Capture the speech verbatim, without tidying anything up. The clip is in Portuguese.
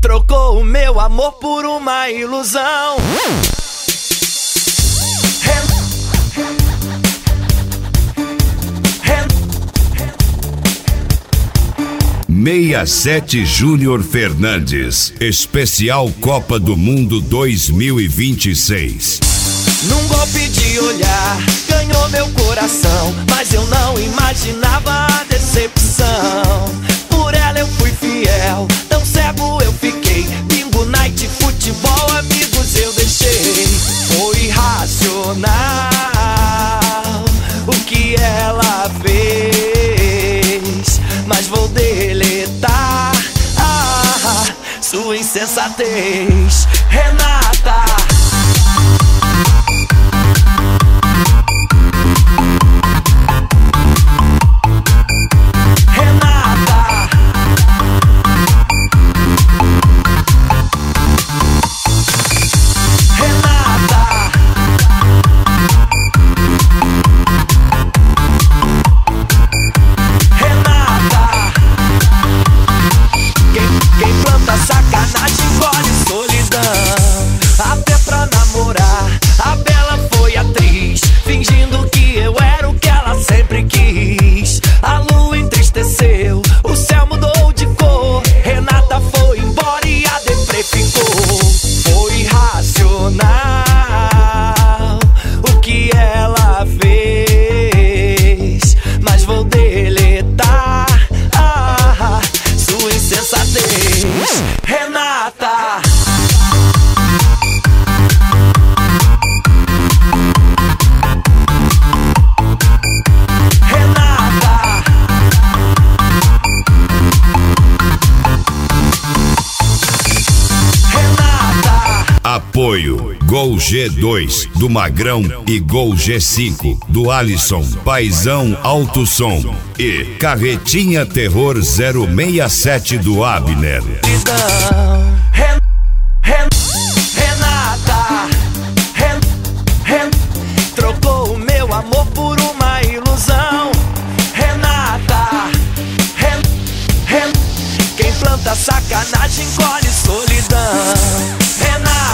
trocou o meu amor por uma ilusão. sessenta e sete Júnior Fernandes, especial Copa do Mundo dois mil e vinte e seis. Num golpe de olhar, ganhou meu coração, mas eu não imaginava a decepção. Por ela eu fui fiel, tão cego eu fiquei. Bingo, night, futebol, amigos eu deixei. Foi irracional o que ela fez, mas vou deletar ah, sua insensatez, Renata. Sacanagem, colhe solidão. Até pra namorar, a Bela foi atriz, fingindo que eu era o que ela sempre quis. A lua entristeceu, o céu mudou de cor. Renata foi embora e a deprê ficou. Foi irracional o que ela fez, mas vou deletar ah, sua insensatez, Renata. Renata. Renata. Apoio Gol G dois do Magrão e Gol G cinco do Alisson, Paizão Alto Som e Carretinha Terror zero seis sete do Abner. Ren, Ren, Renata. Ren, Ren, trocou o meu amor por uma ilusão. Renata. Ren, Ren, quem planta sacanagem colhe solidão. Renata.